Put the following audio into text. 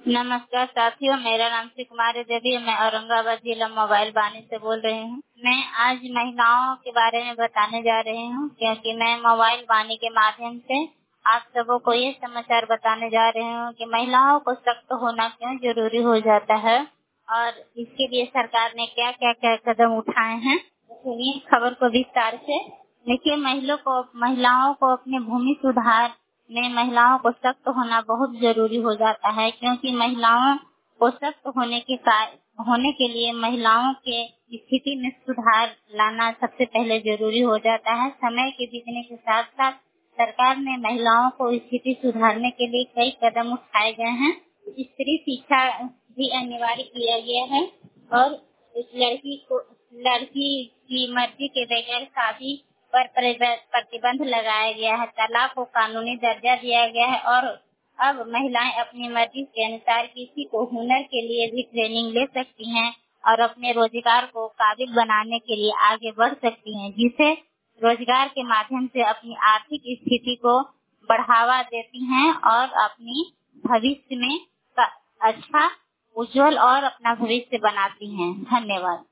नमस्कार साथियों, मेरा नाम श्री कुमारी देवी है। मैं औरंगाबाद जिला मोबाइल बानी से बोल रही हूँ। मैं आज महिलाओं के बारे में बताने जा रही हूँ, क्योंकि मैं मोबाइल बानी के माध्यम से आप सबों को ये समाचार बताने जा रही हूँ कि महिलाओं को सख्त होना क्यों जरूरी हो जाता है और इसके लिए सरकार ने क्या क्या कदम उठाए हैं। सुनिए खबर को विस्तार से। देखिए, महिलाओं को अपने भूमि सुधार में महिलाओं को सख्त होना बहुत जरूरी हो जाता है, क्योंकि महिलाओं को सख्त होने के लिए महिलाओं के स्थिति में सुधार लाना सबसे पहले जरूरी हो जाता है। समय के बीतने के साथ साथ सरकार ने महिलाओं को स्थिति सुधारने के लिए कई कदम उठाए गए हैं। स्त्री शिक्षा भी अनिवार्य किया गया है और इस लड़की की मर्जी के बगैर शादी पर प्रतिबंध लगाया गया है। तलाक को कानूनी दर्जा दिया गया है और अब महिलाएं अपनी मर्जी के अनुसार किसी को हुनर के लिए भी ट्रेनिंग ले सकती हैं और अपने रोजगार को काबिल बनाने के लिए आगे बढ़ सकती हैं, जिसे रोजगार के माध्यम से अपनी आर्थिक स्थिति को बढ़ावा देती हैं और अपनी भविष्य में अच्छा उज्जवल और अपना भविष्य बनाती हैं। धन्यवाद।